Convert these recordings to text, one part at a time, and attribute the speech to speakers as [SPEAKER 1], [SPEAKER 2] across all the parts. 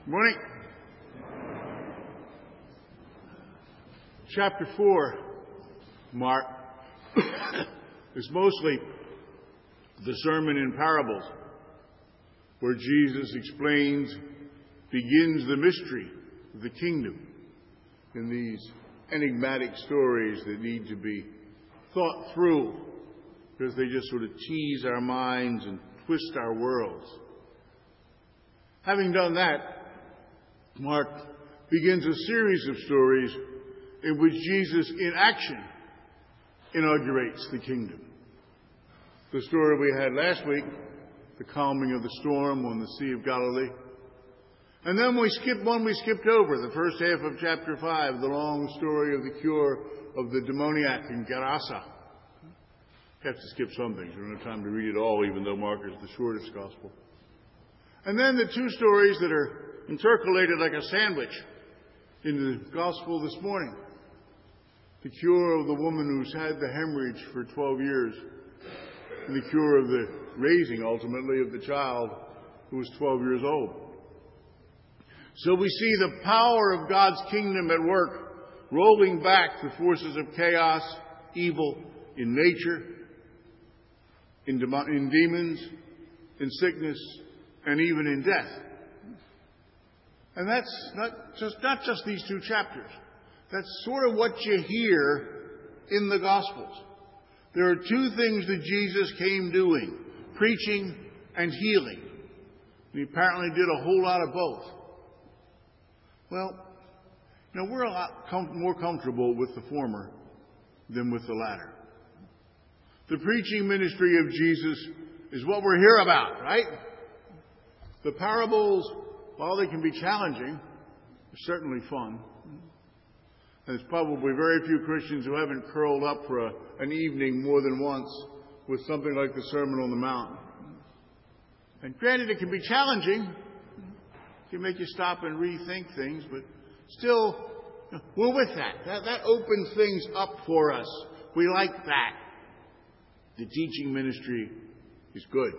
[SPEAKER 1] Morning. Chapter 4, Mark, is mostly the sermon in parables, where Jesus begins the mystery of the kingdom in these enigmatic stories that need to be thought through, because they just sort of tease our minds and twist our worlds. Having done that, Mark begins a series of stories in which Jesus, in action, inaugurates the kingdom. The story we had last week, the calming of the storm on the Sea of Galilee. And then we skipped over, the first half of chapter 5, the long story of the cure of the demoniac in Gerasa. You have to skip some things. We don't have time to read it all, even though Mark is the shortest gospel. And then the two stories that are intercalated like a sandwich in the gospel this morning. The cure of the woman who's had the hemorrhage for 12 years, and the cure of the raising, ultimately, of the child who was 12 years old. So we see the power of God's kingdom at work, rolling back the forces of chaos, evil in nature, in demons, in sickness, and even in death. And that's not just these two chapters. That's sort of what you hear in the Gospels. There are two things that Jesus came doing, preaching and healing. And he apparently did a whole lot of both. Well, we're a lot more comfortable with the former than with the latter. The preaching ministry of Jesus is what we're here about, right? The parables, while they can be challenging, are certainly fun. And there's probably very few Christians who haven't curled up for an evening more than once with something like the Sermon on the Mount. And granted, it can be challenging. It can make you stop and rethink things, but still, we're with that. That opens things up for us. We like that. The teaching ministry is good.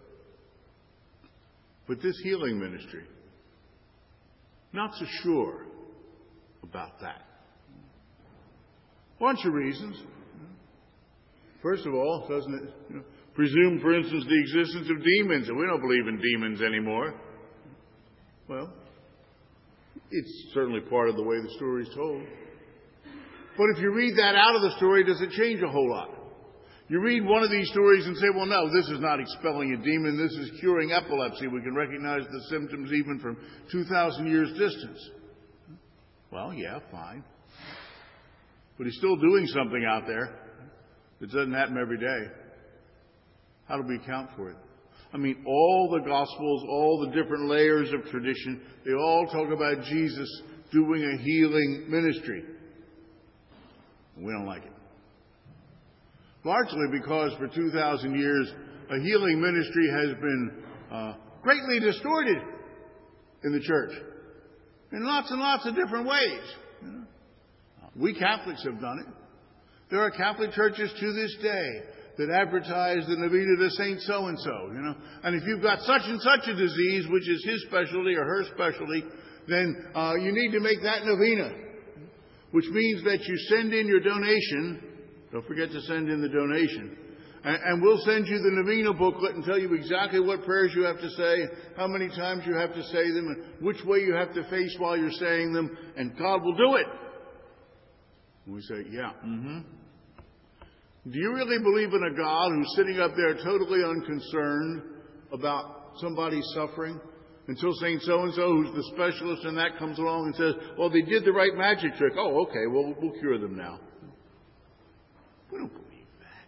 [SPEAKER 1] But this healing ministry, not so sure about that. Bunch of reasons. First of all, doesn't it presume, for instance, the existence of demons, and we don't believe in demons anymore. Well, it's certainly part of the way the story is told. But if you read that out of the story, does it change a whole lot? You read one of these stories and say, well, no, this is not expelling a demon. This is curing epilepsy. We can recognize the symptoms even from 2,000 years distance. Well, yeah, fine. But he's still doing something out there that doesn't happen every day. How do we account for it? I mean, all the Gospels, all the different layers of tradition, they all talk about Jesus doing a healing ministry. We don't like it. Largely because for 2,000 years, a healing ministry has been greatly distorted in the church in lots and lots of different ways. We Catholics have done it. There are Catholic churches to this day that advertise the novena to Saint so-and-so, And if you've got such and such a disease, which is his specialty or her specialty, then you need to make that novena, which means that you send in your donation. Don't forget to send in the donation. And we'll send you the novena booklet and tell you exactly what prayers you have to say, how many times you have to say them, and which way you have to face while you're saying them, and God will do it. And we say, yeah, Do you really believe in a God who's sitting up there totally unconcerned about somebody's suffering until Saint so-and-so, who's the specialist in that, comes along and says, well, they did the right magic trick. Oh, okay, well, we'll cure them now. We don't believe that.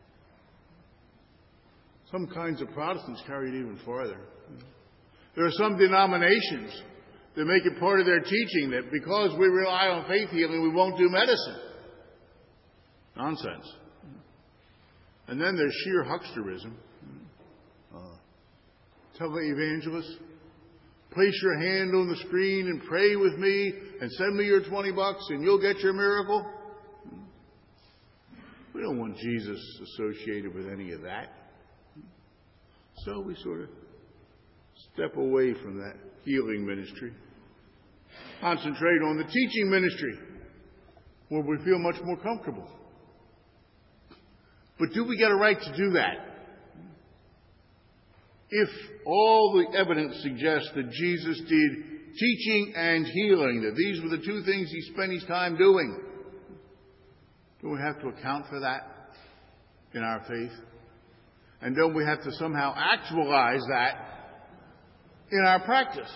[SPEAKER 1] Some kinds of Protestants carry it even farther. There are some denominations that make it part of their teaching that because we rely on faith healing, we won't do medicine. Nonsense. And then there's sheer hucksterism. Televangelists, place your hand on the screen and pray with me and send me your $20 and you'll get your miracle. We don't want Jesus associated with any of that. So we sort of step away from that healing ministry concentrate on the teaching ministry, where we feel much more comfortable. But do we get a right to do that? If all the evidence suggests that Jesus did teaching and healing, that these were the two things he spent his time doing, don't we have to account for that in our faith? And don't we have to somehow actualize that in our practice?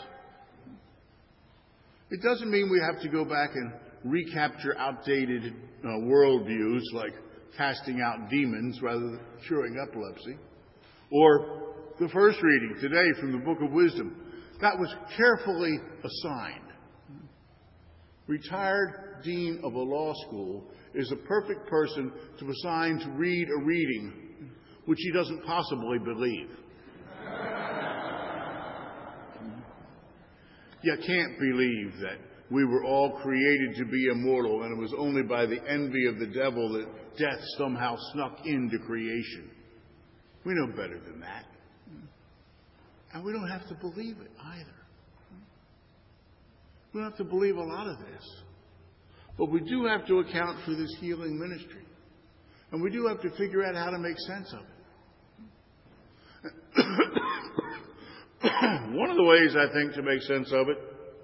[SPEAKER 1] It doesn't mean we have to go back and recapture outdated worldviews like casting out demons rather than curing epilepsy. Or the first reading today from the Book of Wisdom, that was carefully assigned. Retired dean of a law school is a perfect person to assign to read a reading which he doesn't possibly believe. You can't believe that we were all created to be immortal, and it was only by the envy of the devil that death somehow snuck into creation. We know better than that. And we don't have to believe it either. We don't have to believe a lot of this. But we do have to account for this healing ministry. And we do have to figure out how to make sense of it. One of the ways, I think, to make sense of it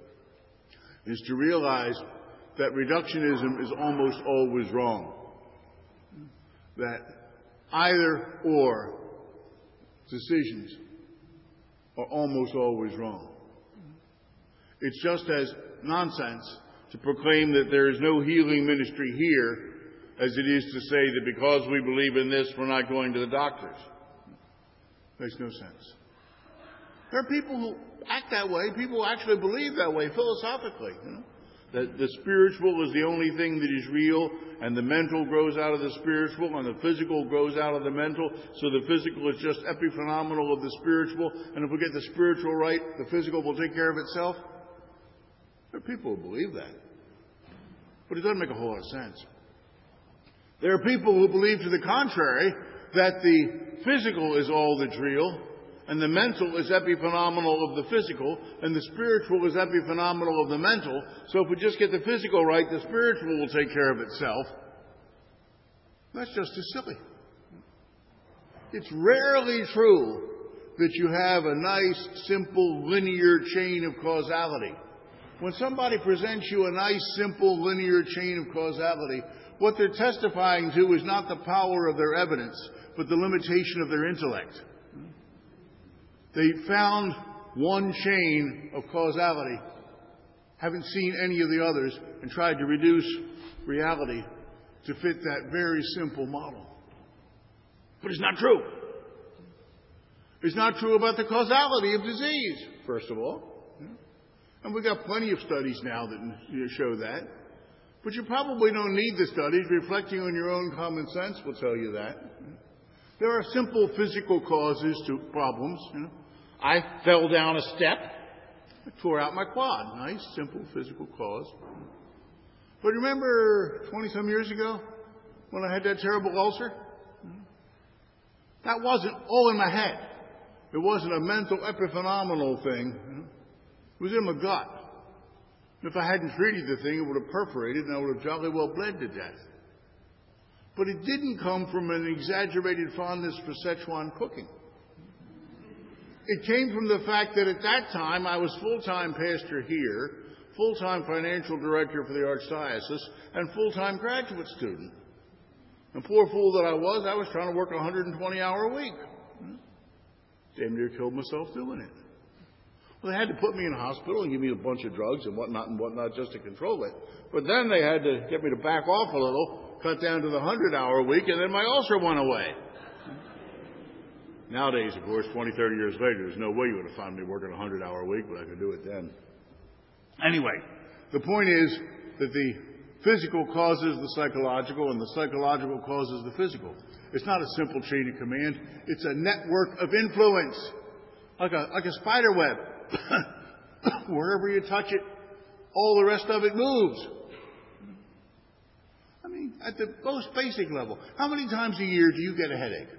[SPEAKER 1] is to realize that reductionism is almost always wrong. That either or decisions are almost always wrong. It's just as nonsense to proclaim that there is no healing ministry here as it is to say that because we believe in this, we're not going to the doctors. Makes no sense. There are people who act that way. People who actually believe that way philosophically. That the spiritual is the only thing that is real, and the mental grows out of the spiritual, and the physical grows out of the mental, so the physical is just epiphenomenal of the spiritual, and if we get the spiritual right, the physical will take care of itself. There are people who believe that. But it doesn't make a whole lot of sense. There are people who believe to the contrary, that the physical is all that's real, and the mental is epiphenomenal of the physical, and the spiritual is epiphenomenal of the mental. So if we just get the physical right, the spiritual will take care of itself. That's just as silly. It's rarely true that you have a nice, simple, linear chain of causality. When somebody presents you a nice, simple, linear chain of causality, what they're testifying to is not the power of their evidence, but the limitation of their intellect. They found one chain of causality, haven't seen any of the others, and tried to reduce reality to fit that very simple model. But it's not true. It's not true about the causality of disease, first of all. And we've got plenty of studies now that show that. But you probably don't need the studies. Reflecting on your own common sense will tell you that. There are simple physical causes to problems. I fell down a step. I tore out my quad. Nice, simple physical cause. But remember 20-some years ago when I had that terrible ulcer? That wasn't all in my head. It wasn't a mental epiphenomenal thing. It was in my gut. If I hadn't treated the thing, it would have perforated and I would have jolly well bled to death. But it didn't come from an exaggerated fondness for Szechuan cooking. It came from the fact that at that time I was full-time pastor here, full-time financial director for the Archdiocese, and full-time graduate student. And poor fool that I was trying to work a 120-hour week. Damn near killed myself doing it. Well, they had to put me in a hospital and give me a bunch of drugs and whatnot just to control it. But then they had to get me to back off a little, cut down to the 100-hour week, and then my ulcer went away. Nowadays, of course, 20, 30 years later, there's no way you would have found me working a 100-hour week, but I could do it then. Anyway, the point is that the physical causes the psychological, and the psychological causes the physical. It's not a simple chain of command. It's a network of influence, like a spider web. Wherever you touch it, all the rest of it moves. I mean, at the most basic level, how many times a year do you get a headache?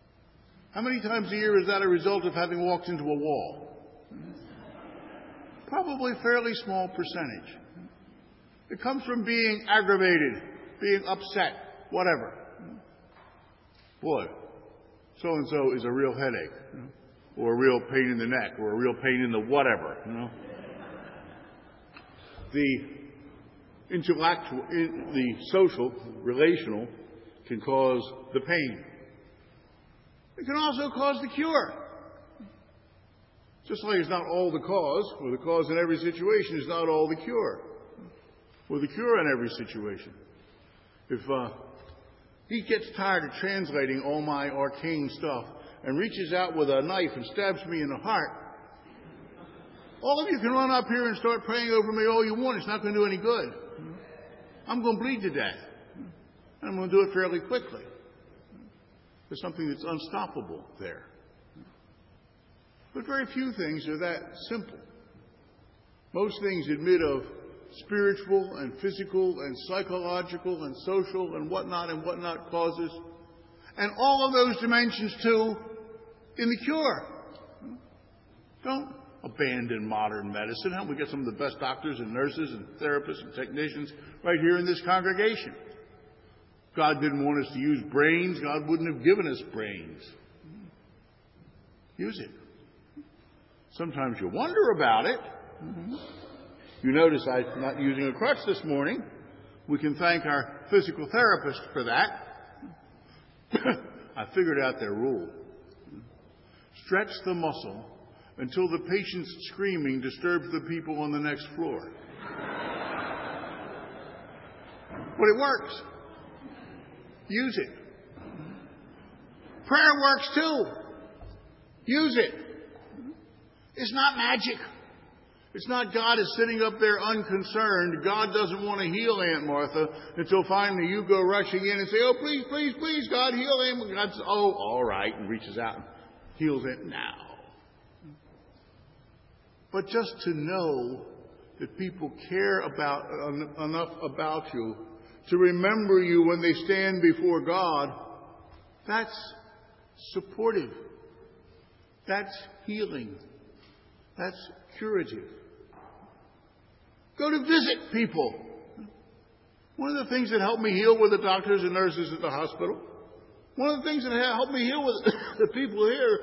[SPEAKER 1] How many times a year is that a result of having walked into a wall? probably a fairly small percentage. It comes from being aggravated, being upset, whatever. Boy, so-and-so is a real headache, or a real pain in the neck, or a real pain in the whatever, The intellectual, the social, relational, can cause the pain. It can also cause the cure. Just like it's not all the cause, or the cause in every situation is not all the cure, or the cure in every situation. If he gets tired of translating all my arcane stuff and reaches out with a knife and stabs me in the heart, all of you can run up here and start praying over me all you want. It's not going to do any good. I'm going to bleed to death. And I'm going to do it fairly quickly. There's something that's unstoppable there. But very few things are that simple. Most things admit of spiritual and physical and psychological and social and whatnot causes. And all of those dimensions, too, in the cure. Don't abandon modern medicine. We get some of the best doctors and nurses and therapists and technicians right here in this congregation. God didn't want us to use brains. God wouldn't have given us brains. Use it. Sometimes you wonder about it. You notice I'm not using a crutch this morning. We can thank our physical therapist for that. I figured out their rule. Stretch the muscle until the patient's screaming disturbs the people on the next floor. But it works. Use it. Prayer works too. Use it. It's not magic. It's not God is sitting up there unconcerned. God doesn't want to heal Aunt Martha until finally you go rushing in and say, oh, please, please, please, God, heal him. And God says, oh, all right, and reaches out and heals it now. But just to know that people care about enough about you to remember you when they stand before God, that's supportive. That's healing. That's curative. Go to visit people. One of the things that helped me heal were the doctors and nurses at the hospital. One of the things that helped me heal was the people here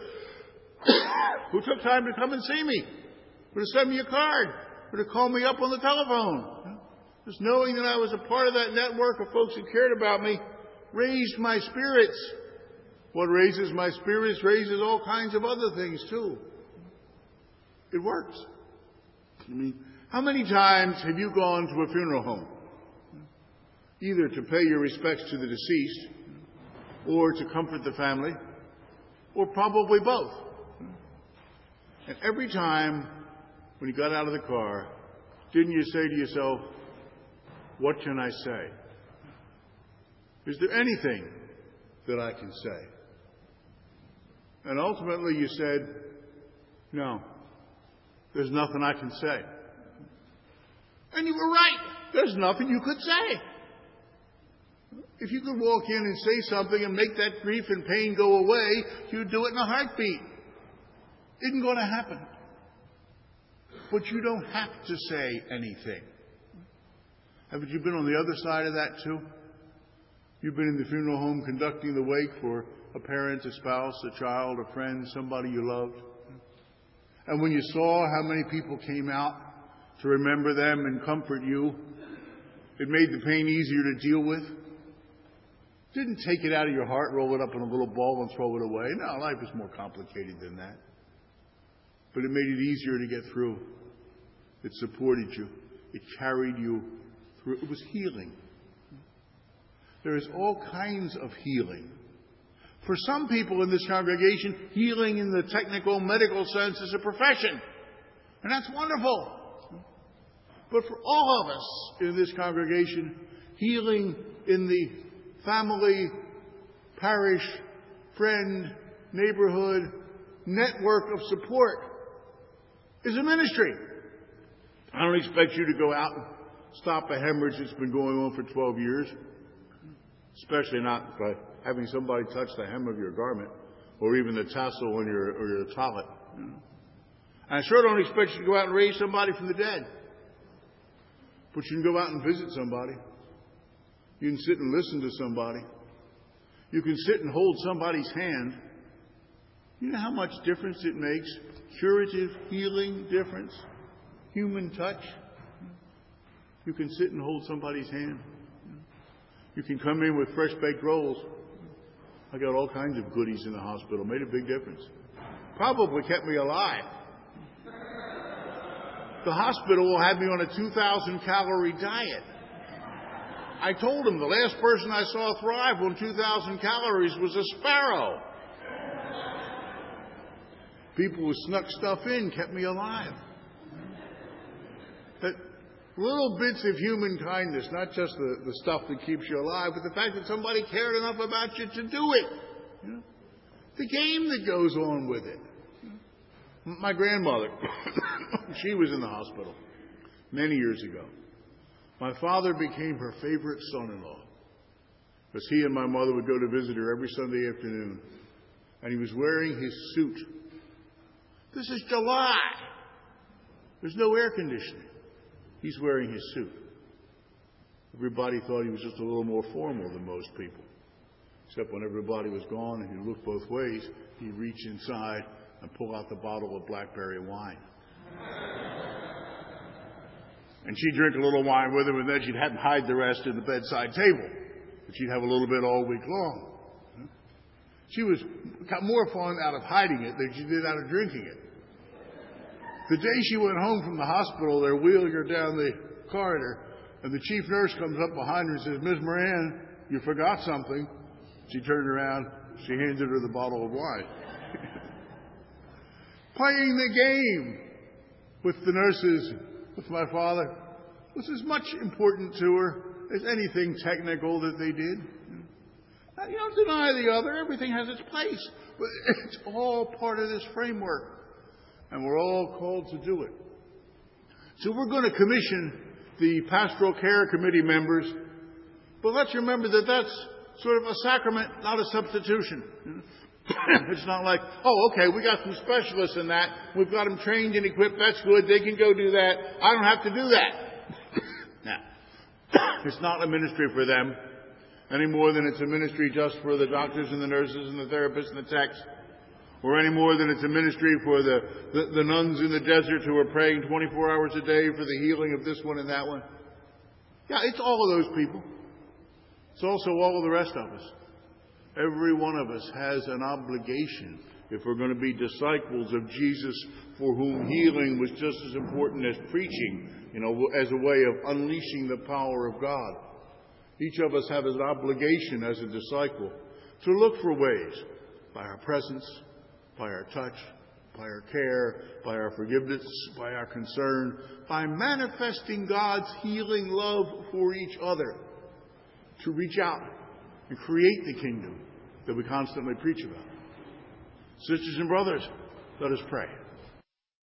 [SPEAKER 1] who took time to come and see me, or to send me a card, or to call me up on the telephone. Just knowing that I was a part of that network of folks who cared about me raised my spirits. What raises my spirits raises all kinds of other things too. It works. I mean, how many times have you gone to a funeral home? Either to pay your respects to the deceased, or to comfort the family, or probably both. And every time when you got out of the car, didn't you say to yourself, what can I say? Is there anything that I can say? And ultimately you said, no, there's nothing I can say. And you were right. There's nothing you could say. If you could walk in and say something and make that grief and pain go away, you'd do it in a heartbeat. Isn't going to happen. But you don't have to say anything. Haven't you been on the other side of that too? You've been in the funeral home conducting the wake for a parent, a spouse, a child, a friend, somebody you loved. And when you saw how many people came out to remember them and comfort you, it made the pain easier to deal with. Didn't take it out of your heart, roll it up in a little ball and throw it away. No, life is more complicated than that. But it made it easier to get through. It supported you. It carried you through. It was healing. There is all kinds of healing. For some people in this congregation, healing in the technical medical sense is a profession. And that's wonderful. But for all of us in this congregation, healing in the family, parish, friend, neighborhood, network of support is a ministry. I don't expect you to go out and stop a hemorrhage that's been going on for 12 years, especially not by having somebody touch the hem of your garment or even the tassel on your toilet. I sure don't expect you to go out and raise somebody from the dead. But you can go out and visit somebody. You can sit and listen to somebody. You can sit and hold somebody's hand. You know how much difference it makes? Curative, healing difference. Human touch. You can sit and hold somebody's hand. You can come in with fresh baked rolls. I got all kinds of goodies in the hospital. Made a big difference. Probably kept me alive. The hospital will have me on a 2,000 calorie diet. I told them the last person I saw thrive on 2,000 calories was a sparrow. People who snuck stuff in kept me alive. But little bits of human kindness, not just the stuff that keeps you alive, but the fact that somebody cared enough about you to do it. You know? The game that goes on with it. My grandmother, she was in the hospital many years ago. My father became her favorite son-in-law because he and my mother would go to visit her every Sunday afternoon. And he was wearing his suit. This is July. There's no air conditioning. He's wearing his suit. Everybody thought he was just a little more formal than most people. Except when everybody was gone and he'd look both ways, he'd reach inside and pull out the bottle of blackberry wine. And she'd drink a little wine with him, and then she'd have him hide the rest in the bedside table. But she'd have a little bit all week long. She got more fun out of hiding it than she did out of drinking it. The day she went home from the hospital, they're wheeling her down the corridor, and the chief nurse comes up behind her and says, "Miss Moran, you forgot something." She turned around. She handed her the bottle of wine. Playing the game with the nurses, with my father, was as much important to her as anything technical that they did. You don't deny the other. Everything has its place. But it's all part of this framework. And we're all called to do it. So we're going to commission the Pastoral Care Committee members. But let's remember that that's sort of a sacrament, not a substitution. It's not like, oh, okay, we got some specialists in that. We've got them trained and equipped. That's good. They can go do that. I don't have to do that. Now, it's not a ministry for them any more than it's a ministry just for the doctors and the nurses and the therapists and the techs, or any more than it's a ministry for the nuns in the desert who are praying 24 hours a day for the healing of this one and that one. Yeah, it's all of those people. It's also all of the rest of us. Every one of us has an obligation, if we're going to be disciples of Jesus, for whom healing was just as important as preaching, as a way of unleashing the power of God. Each of us have an obligation as a disciple to look for ways, by our presence, by our touch, by our care, by our forgiveness, by our concern, by manifesting God's healing love for each other, to reach out and create the kingdom that we constantly preach about. Sisters and brothers, let us pray.